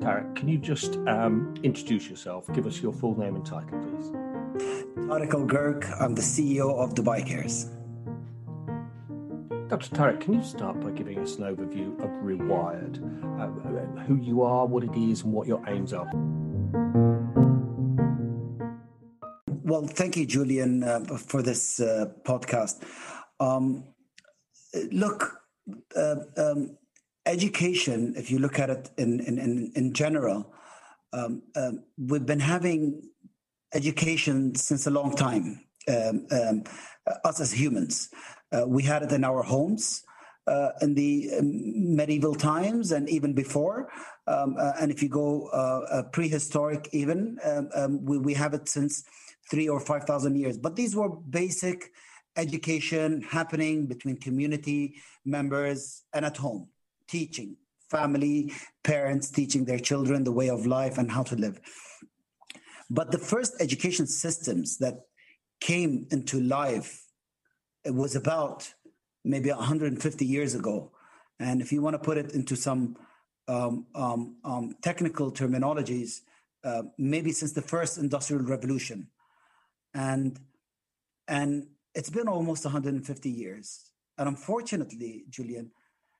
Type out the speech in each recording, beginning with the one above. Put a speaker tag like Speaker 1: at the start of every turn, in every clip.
Speaker 1: Tarek, can you just introduce yourself? Give us your full name and title, please.
Speaker 2: Tarek Al-Gurk. I'm the CEO of Dubai Cares.
Speaker 1: Dr. Tarek, can you start by giving us an overview of Rewired, who you are, what it is, and what your aims are?
Speaker 2: Well, thank you, Julian, for this podcast. Education, if you look at it in general, we've been having education since a long time, us as humans. We had it in our homes in the medieval times and even before. And if you go prehistoric even, we have it since 3,000 or 5,000 years. But these were basic education happening between community members and at home, teaching, family, parents teaching their children the way of life and how to live. But the first education systems that came into life, it was about maybe 150 years ago. And if you want to put it into some technical terminologies, maybe since the first industrial revolution. And it's been almost 150 years. And unfortunately, Julian,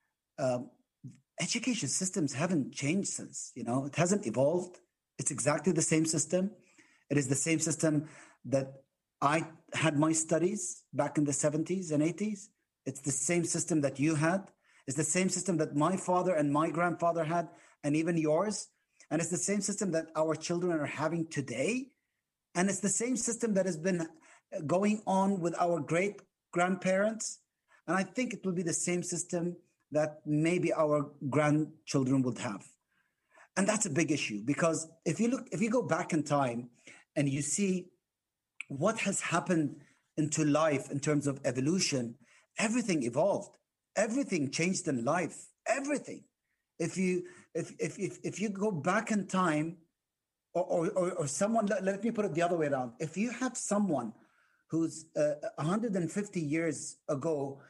Speaker 2: education systems haven't changed since, it hasn't evolved. It's exactly the same system. It is the same system that I had my studies back in the 70s and 80s. It's the same system that you had. It's the same system that my father and my grandfather had, and even yours. And it's the same system that our children are having today. And it's the same system that has been going on with our great grandparents. And I think it will be the same system that maybe our grandchildren would have. And that's a big issue, because if you go back in time and you see what has happened into life in terms of evolution, everything evolved, everything changed in life, everything. If you go back in time, or someone, let me put it the other way around. If you have someone who's 150 years ago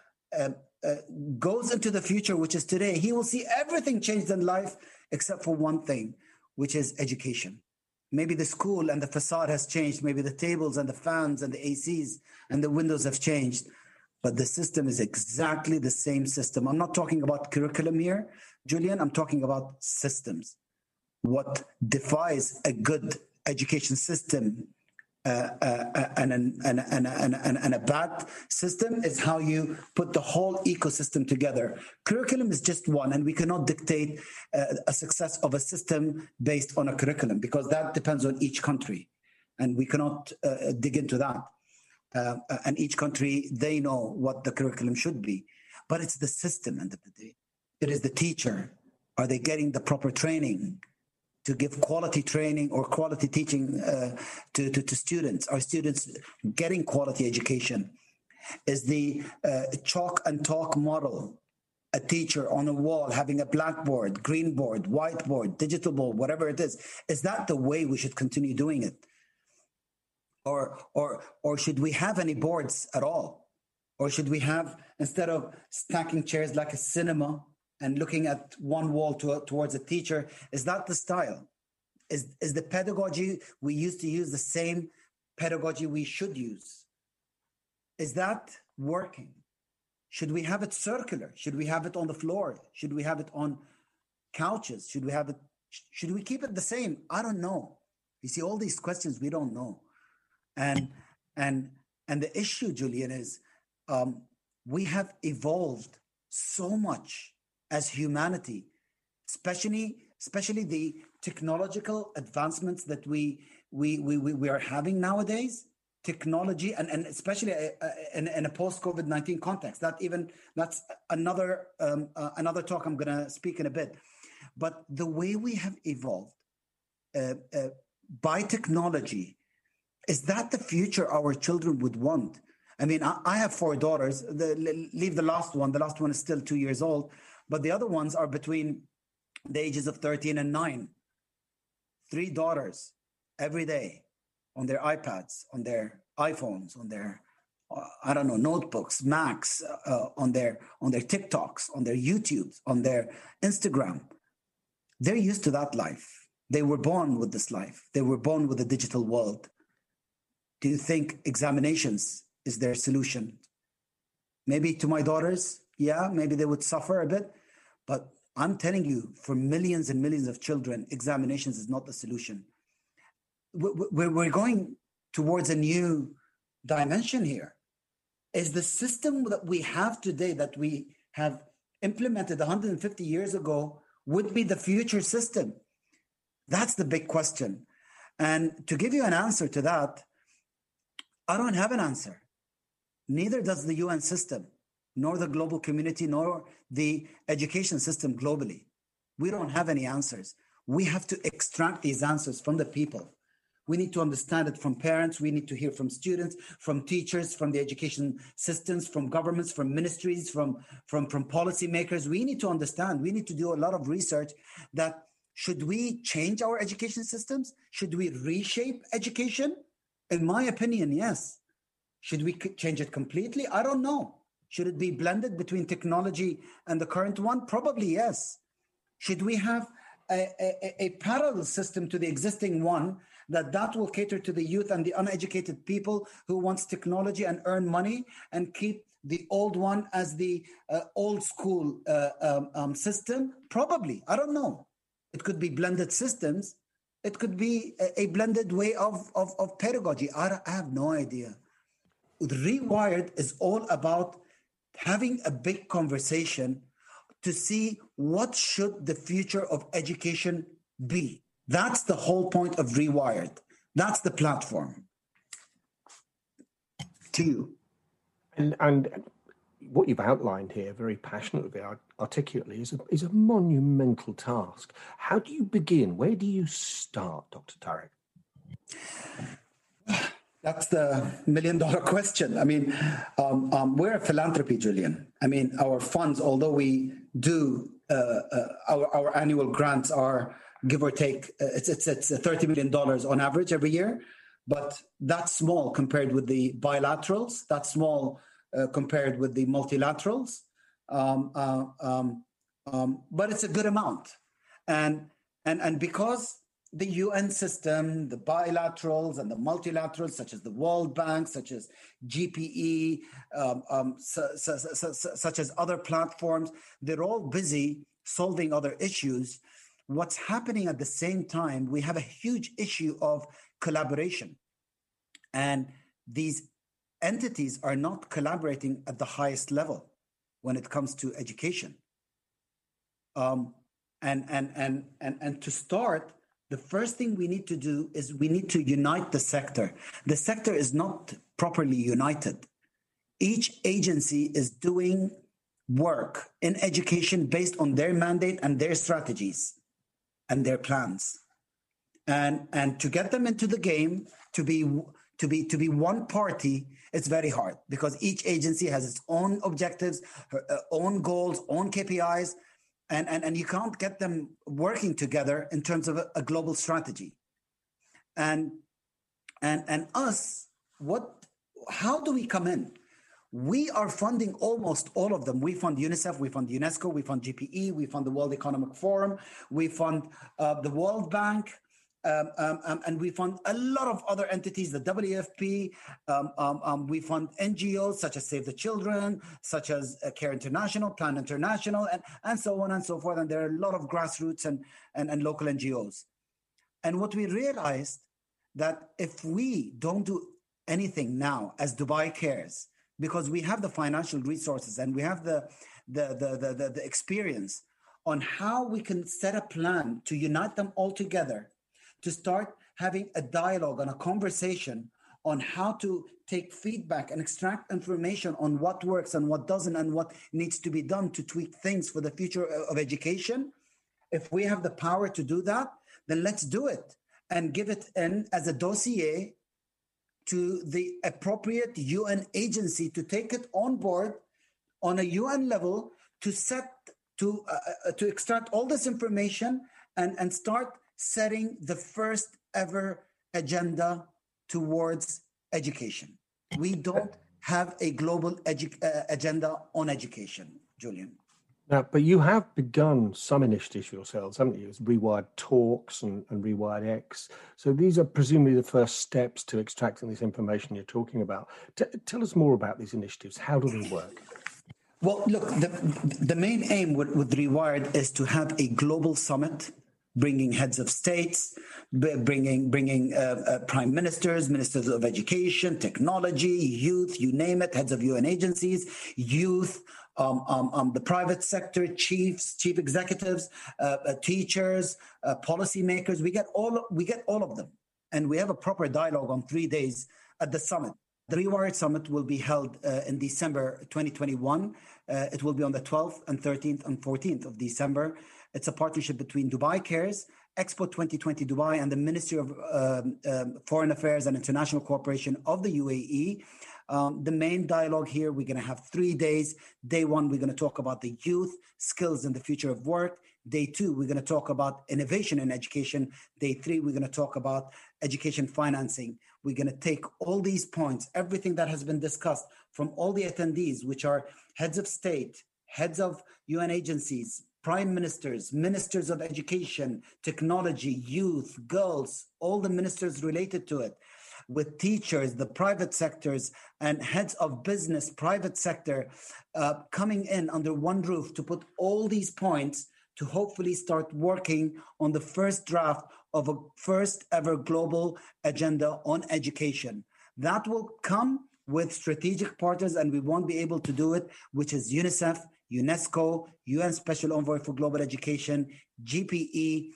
Speaker 2: goes into the future, which is today, he will see everything changed in life except for one thing, which is education. Maybe the school and the facade has changed. Maybe the tables and the fans and the ACs and the windows have changed. But the system is exactly the same system. I'm not talking about curriculum here, Julian. I'm talking about systems. What defies a good education system and a bad system is how you put the whole ecosystem together. Curriculum is just one, and we cannot dictate a success of a system based on a curriculum, because that depends on each country, and we cannot dig into that. And each country, they know what the curriculum should be, but it's the system end of the day. It is the teacher. Are they getting the proper training to give quality training or quality teaching to students? Are students getting quality education? Is the chalk and talk model, a teacher on a wall having a blackboard, green board, whiteboard, digital board, whatever it is that the way we should continue doing it? Or should we have any boards at all? Or should we have, instead of stacking chairs like a cinema and looking at one wall towards a teacher, is that the style? Is the pedagogy we used to use the same pedagogy we should use? Is that working? Should we have it circular? Should we have it on the floor? Should we have it on couches? Should we keep it the same? I don't know. You see, all these questions we don't know. And the issue, Julian, is we have evolved so much as humanity, especially the technological advancements that we are having nowadays. Technology, and especially in a post-COVID-19 context. That's another talk I'm going to speak in a bit. But the way we have evolved by technology, is that the future our children would want? I mean, I have 4 daughters. Leave the last one. The last one is still 2 years old. But the other ones are between the ages of 13 and 9. 3 daughters every day on their iPads, on their iPhones, on their, notebooks, Macs, on their TikToks, on their YouTubes, on their Instagram. they're used to that life. They were born with this life. They were born with the digital world. Do you think examinations is their solution? Maybe to my daughters, yeah, maybe they would suffer a bit. But I'm telling you, for millions and millions of children, examinations is not the solution. We're going towards a new dimension here. Is the system that we have today, that we have implemented 150 years ago, would be the future system? That's the big question. And to give you an answer to that, I don't have an answer. Neither does the UN system, nor the global community, nor the education system globally. We don't have any answers. We have to extract these answers from the people. We need to understand it from parents. We need to hear from students, from teachers, from the education systems, from governments, from ministries, from policymakers. We need to understand. We need to do a lot of research that should we change our education systems? Should we reshape education? In my opinion, yes. Should we change it completely? I don't know. Should it be blended between technology and the current one? Probably yes. Should we have a parallel system to the existing one that will cater to the youth and the uneducated people who wants technology and earn money, and keep the old one as the old school system? Probably. I don't know. It could be blended systems. It could be a blended way of pedagogy. I have no idea. Rewired is all about having a big conversation to see what should the future of education be. That's the whole point of Rewired. That's the platform. To you.
Speaker 1: And what you've outlined here very passionately, articulately, is a monumental task. How do you begin? Where do you start, Dr. Tariq?
Speaker 2: That's the million-dollar question. I mean, we're a philanthropy, Julian. I mean, our funds, although we do, our annual grants are, give or take, it's $30 million on average every year, but that's small compared with the bilaterals. That's small compared with the multilaterals, but it's a good amount, and because the UN system, the bilaterals and the multilaterals, such as the World Bank, such as GPE, such as other platforms, they're all busy solving other issues. What's happening at the same time, we have a huge issue of collaboration. And these entities are not collaborating at the highest level when it comes to education. And to start, the first thing we need to do is we need to unite the sector. The sector is not properly united. Each agency is doing work in education based on their mandate and their strategies and their plans. And to get them into the game, to be one party, it's very hard, because each agency has its own objectives, her own goals, own KPIs, and you can't get them working together in terms of a global strategy. And us, how do we come in? We are funding almost all of them. We fund UNICEF, we fund UNESCO, we fund GPE, we fund the World Economic Forum, we fund the World Bank, and we fund a lot of other entities, the WFP. We fund NGOs such as Save the Children, such as CARE International, Plan International, and so on and so forth. And there are a lot of grassroots and local NGOs. And what we realized, that if we don't do anything now as Dubai Cares, because we have the financial resources and we have the experience on how we can set a plan to unite them all together, to start having a dialogue and a conversation on how to take feedback and extract information on what works and what doesn't, and what needs to be done to tweak things for the future of education. If we have the power to do that, then let's do it and give it in as a dossier to the appropriate UN agency to take it on board on a UN level, to extract all this information and start setting the first ever agenda towards education. We don't have a global agenda on education, Julian.
Speaker 1: Now, but you have begun some initiatives yourselves, haven't you? It's Rewired Talks and Rewired X. So these are presumably the first steps to extracting this information you're talking about. Tell us more about these initiatives. How do they work?
Speaker 2: Well, look, the main aim with Rewired is to have a global summit, bringing heads of states, bringing prime ministers, ministers of education, technology, youth, you name it, heads of UN agencies, youth, the private sector, chief executives, teachers, policymakers. We get all of them, and we have a proper dialogue on 3 days at the summit. The Rewired Summit will be held in December 2021. It will be on the 12th and 13th and 14th of December. It's a partnership between Dubai Cares, Expo 2020 Dubai, and the Ministry of Foreign Affairs and International Cooperation of the UAE. The main dialogue here, we're going to have 3 days. Day one, we're going to talk about the youth, skills, and the future of work. Day two, we're going to talk about innovation in education. Day three, we're going to talk about education financing. We're going to take all these points, everything that has been discussed from all the attendees, which are heads of state, heads of UN agencies, prime ministers, ministers of education, technology, youth, girls, all the ministers related to it, with teachers, the private sectors, and heads of business, private sector, coming in under one roof to put all these points to hopefully start working on the first draft of a first ever global agenda on education. That will come with strategic partners, and we won't be able to do it, which is UNICEF, UNESCO, UN Special Envoy for Global Education, GPE,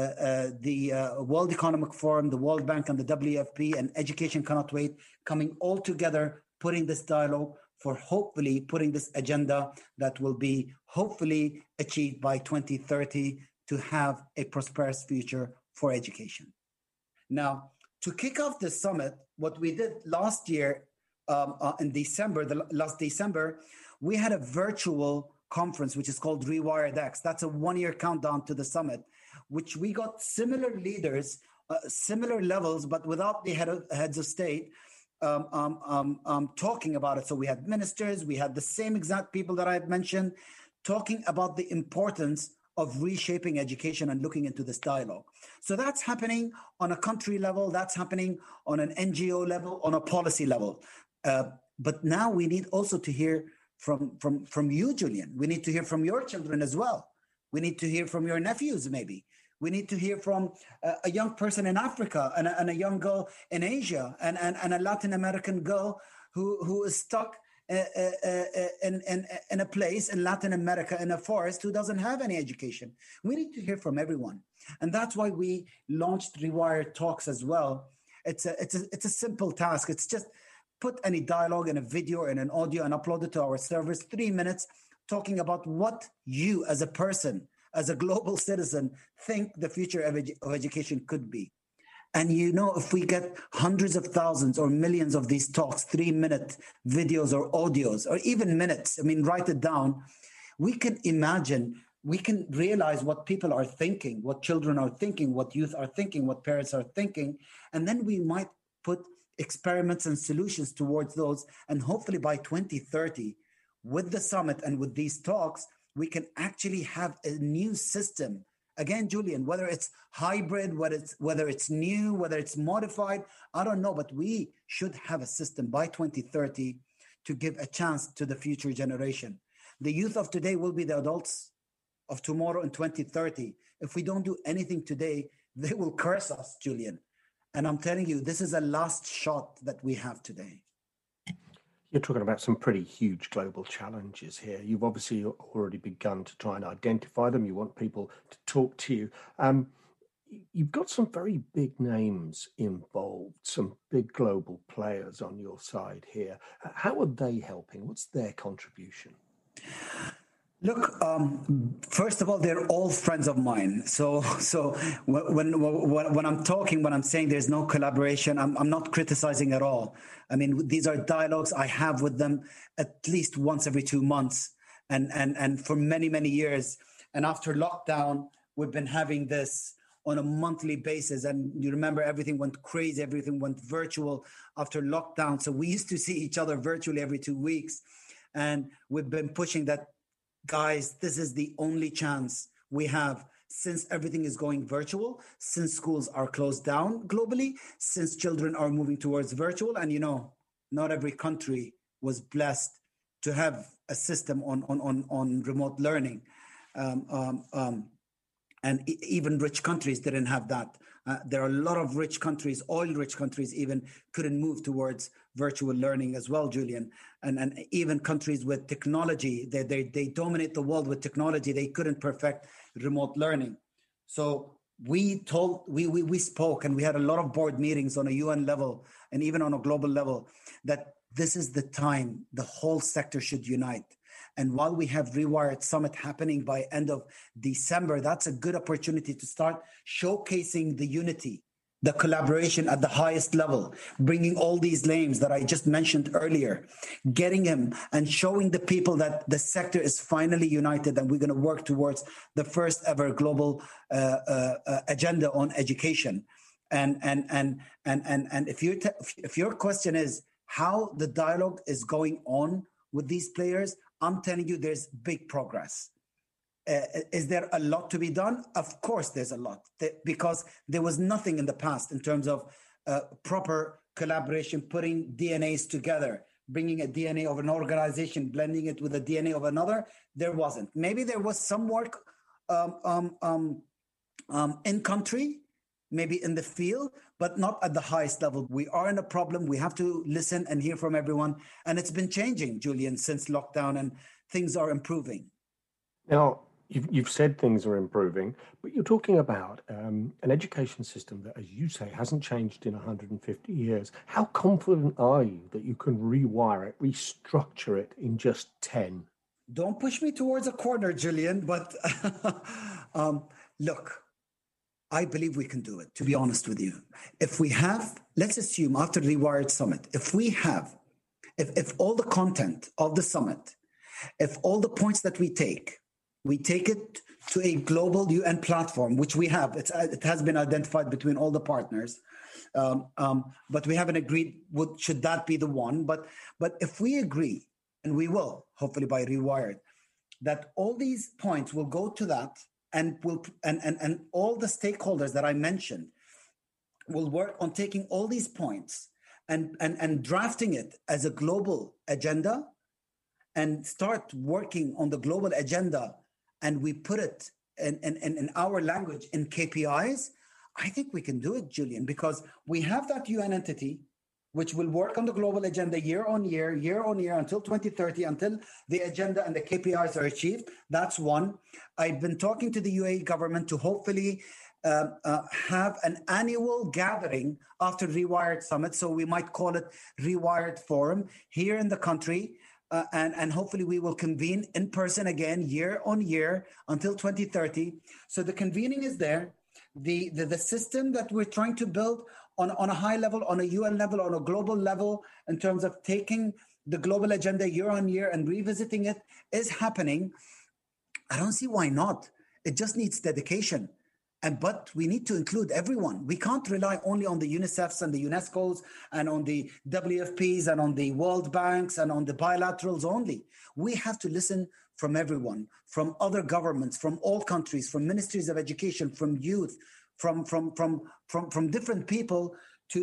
Speaker 2: the World Economic Forum, the World Bank, and the WFP, and Education Cannot Wait, coming all together, putting this dialogue for hopefully putting this agenda that will be hopefully achieved by 2030 to have a prosperous future for education. Now, to kick off the summit, what we did last year in December, last December, we had a virtual conference, which is called Rewired X. That's a 1-year countdown to the summit, which we got similar leaders, similar levels, but without the heads of state talking about it. So we had ministers, we had the same exact people that I had mentioned, talking about the importance of reshaping education and looking into this dialogue. So that's happening on a country level, that's happening on an NGO level, on a policy level. But now we need also to hear from you, Julian. We need to hear from your children as well. We need to hear from your nephews, maybe. We need to hear from a young person in Africa and a young girl in Asia and a Latin American girl who is stuck in a place in Latin America in a forest who doesn't have any education. We need to hear from everyone. And that's why we launched Rewired Talks as well. It's a simple task. It's just put any dialogue in a video or in an audio and upload it to our servers, 3 minutes, talking about what you as a person, as a global citizen, think the future of education could be. And if we get hundreds of thousands or millions of these talks, 3-minute videos or audios, or even minutes, write it down, we can imagine, we can realize what people are thinking, what children are thinking, what youth are thinking, what parents are thinking, and then we might put experiments and solutions towards those. And hopefully by 2030, with the summit and with these talks, we can actually have a new system. Again, Julian, whether it's hybrid, whether it's new, whether it's modified, I don't know, but we should have a system by 2030 to give a chance to the future generation. The youth of today will be the adults of tomorrow in 2030. If we don't do anything today, they will curse us, Julian. And I'm telling you, this is a last shot that we have today.
Speaker 1: You're talking about some pretty huge global challenges here. You've obviously already begun to try and identify them. You want people to talk to you. You've got some very big names involved, some big global players on your side here. How are they helping? What's their contribution?
Speaker 2: Look, first of all, they're all friends of mine. So when I'm talking, when I'm saying there's no collaboration, I'm not criticizing at all. These are dialogues I have with them at least once every 2 months, and for many, many years. And after lockdown, we've been having this on a monthly basis. And you remember, everything went crazy, everything went virtual after lockdown. So we used to see each other virtually every 2 weeks, and we've been pushing that guys, this is the only chance we have, since everything is going virtual, since schools are closed down globally, since children are moving towards virtual. And not every country was blessed to have a system on remote learning. And even rich countries didn't have that. There are a lot of rich countries, oil-rich countries even, couldn't move towards virtual learning as well, Julian. And even countries with technology, they dominate the world with technology. They couldn't perfect remote learning. So we spoke, and we had a lot of board meetings on a UN level and even on a global level, that this is the time the whole sector should unite. And while we have Rewired Summit happening by end of December, that's a good opportunity to start showcasing the unity, the collaboration at the highest level, bringing all these names that I just mentioned earlier, getting him and showing the people that the sector is finally united, and we're going to work towards the first ever global agenda on education. And if your question is how the dialogue is going on with these players, I'm telling you, there's big progress. Is there a lot to be done? Of course, there's a lot, because there was nothing in the past in terms of proper collaboration, putting DNAs together, bringing a DNA of an organization, blending it with a DNA of another. There wasn't. Maybe there was some work in country, maybe in the field, but not at the highest level. We are in a problem. We have to listen and hear from everyone. And it's been changing, Julian, since lockdown, and things are improving.
Speaker 1: Now, you've said things are improving, but you're talking about an education system that, as you say, hasn't changed in 150 years. How confident are you that you can rewire it, restructure it in just 10?
Speaker 2: Don't push me towards a corner, Julian, but look, I believe we can do it, to be honest with you. If we have, let's assume after Rewired Summit, if all the content of the summit, if all the points that we take it to a global UN platform, which we have, it has been identified between all the partners, but we haven't agreed should that be the one. But if we agree, and we will, hopefully by Rewired, that all these points will go to that, and all the stakeholders that I mentioned will work on taking all these points and drafting it as a global agenda, and start working on the global agenda, and we put it in our language in KPIs, I think we can do it, Julian, because we have that UN entity which will work on the global agenda year on year until 2030, until the agenda and the KPIs are achieved. That's one. I've been talking to the UAE government to hopefully have an annual gathering after Rewired Summit. So we might call it Rewired Forum here in the country. And hopefully we will convene in person again year on year until 2030. So the convening is there. The system that we're trying to build on a high level, on a UN level, on a global level, in terms of taking the global agenda year on year and revisiting it, is happening. I don't see why not. It just needs dedication. But we need to include everyone. We can't rely only on the UNICEFs and the UNESCOs and on the WFPs and on the World Banks and on the bilaterals only. We have to listen from everyone, from other governments, from all countries, from ministries of education, from youth, from different people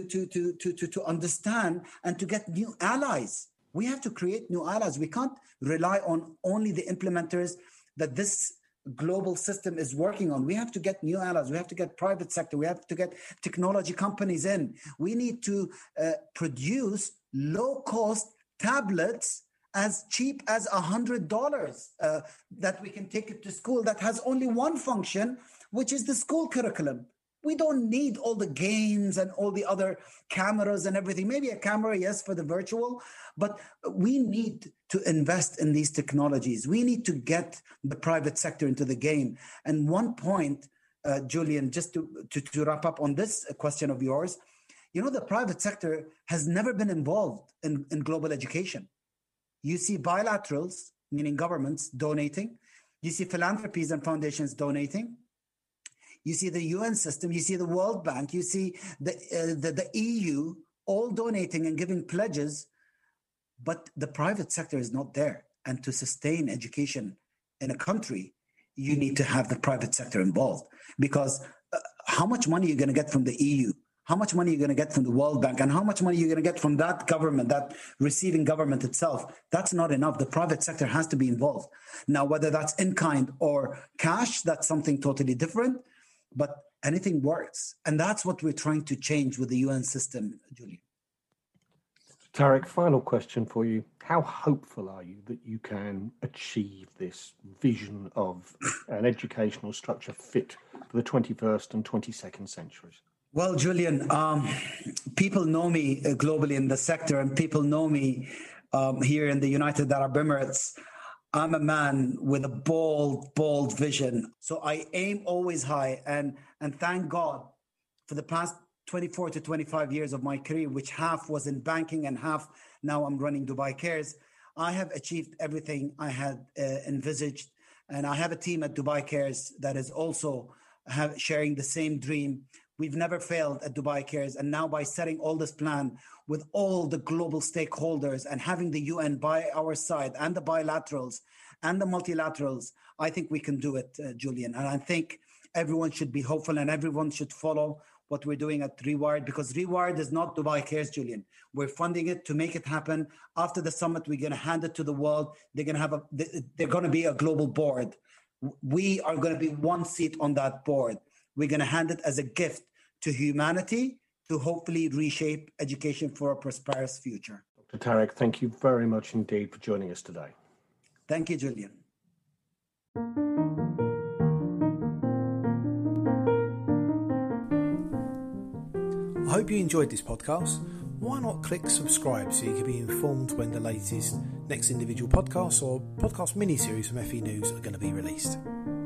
Speaker 2: to understand and to get new allies. We have to create new allies. We can't rely on only the implementers that this global system is working on. We have to get new allies. We have to get private sector. We have to get technology companies in. We need to produce low-cost tablets as cheap as $100 that we can take it to school, that has only one function, which is the school curriculum. We don't need all the games and all the other cameras and everything. Maybe a camera, yes, for the virtual, but we need to invest in these technologies. We need to get the private sector into the game. And one point, Julian, just to wrap up on this question of yours, the private sector has never been involved in global education. You see bilaterals, meaning governments, donating. You see philanthropies and foundations donating. You see the UN system, you see the World Bank, you see the EU all donating and giving pledges, but the private sector is not there. And to sustain education in a country, you need to have the private sector involved, because how much money are you going to get from the EU? How much money are you going to get from the World Bank? And how much money are you going to get from that government, that receiving government itself? That's not enough. The private sector has to be involved. Now, whether that's in kind or cash, that's something totally different. But anything works. And that's what we're trying to change with the UN system, Julian.
Speaker 1: Tarek, final question for you. How hopeful are you that you can achieve this vision of an educational structure fit for the 21st and 22nd centuries?
Speaker 2: Well, Julian, people know me globally in the sector, and people know me here in the United Arab Emirates. I'm a man with a bold vision. So I aim always high, and thank God for the past 24 to 25 years of my career, which half was in banking and half now I'm running Dubai Cares. I have achieved everything I had envisaged. And I have a team at Dubai Cares that is also sharing the same dream. We've never failed at Dubai Cares. And now by setting all this plan with all the global stakeholders and having the UN by our side and the bilaterals and the multilaterals, I think we can do it, Julian. And I think everyone should be hopeful and everyone should follow what we're doing at Rewired, because Rewired is not Dubai Cares, Julian. We're funding it to make it happen. After the summit, we're going to hand it to the world. They're going to be a global board. We are going to be one seat on that board. We're going to hand it as a gift to humanity to hopefully reshape education for a prosperous future.
Speaker 1: Dr. Tarek, thank you very much indeed for joining us today.
Speaker 2: Thank you, Julian.
Speaker 3: I hope you enjoyed this podcast. Why not click subscribe so you can be informed when the latest Next Individual podcasts or podcast mini-series from FE News are going to be released.